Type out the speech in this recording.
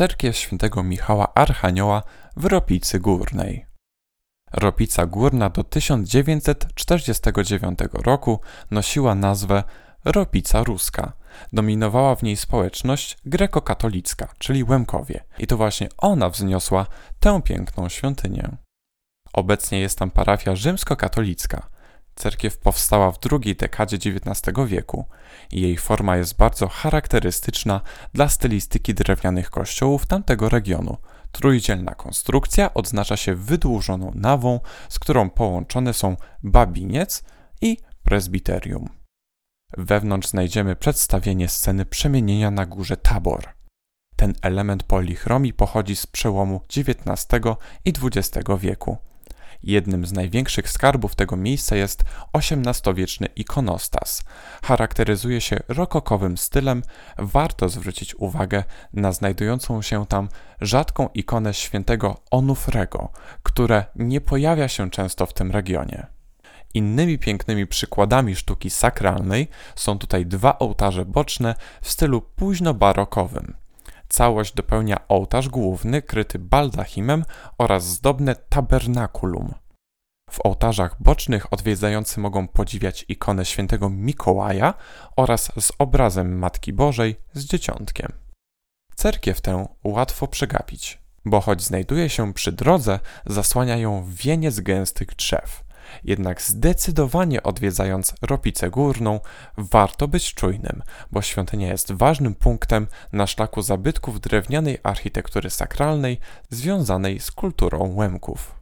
cerkiew świętego Michała Archanioła w Ropicy Górnej. Ropica Górna do 1949 roku nosiła nazwę Ropica Ruska. Dominowała w niej społeczność grekokatolicka, czyli Łemkowie. I to właśnie ona wzniosła tę piękną świątynię. Obecnie jest tam parafia rzymskokatolicka. Cerkiew powstała w drugiej dekadzie XIX wieku i jej forma jest bardzo charakterystyczna dla stylistyki drewnianych kościołów tamtego regionu. Trójdzielna konstrukcja odznacza się wydłużoną nawą, z którą połączone są babiniec i prezbiterium. Wewnątrz znajdziemy przedstawienie sceny przemienienia na górze Tabor. Ten element polichromii pochodzi z przełomu XIX i XX wieku. Jednym z największych skarbów tego miejsca jest XVIII-wieczny ikonostas. Charakteryzuje się rokokowym stylem. Warto zwrócić uwagę na znajdującą się tam rzadką ikonę świętego Onufrego, które nie pojawia się często w tym regionie. Innymi pięknymi przykładami sztuki sakralnej są tutaj dwa ołtarze boczne w stylu późnobarokowym. Całość dopełnia ołtarz główny kryty baldachimem oraz zdobne tabernakulum. W ołtarzach bocznych odwiedzający mogą podziwiać ikonę świętego Mikołaja oraz z obrazem Matki Bożej z Dzieciątkiem. Cerkiew tę łatwo przegapić, bo choć znajduje się przy drodze, zasłania ją wieniec gęstych drzew. Jednak zdecydowanie odwiedzając Ropicę Górną warto być czujnym, bo świątynia jest ważnym punktem na szlaku zabytków drewnianej architektury sakralnej związanej z kulturą Łemków.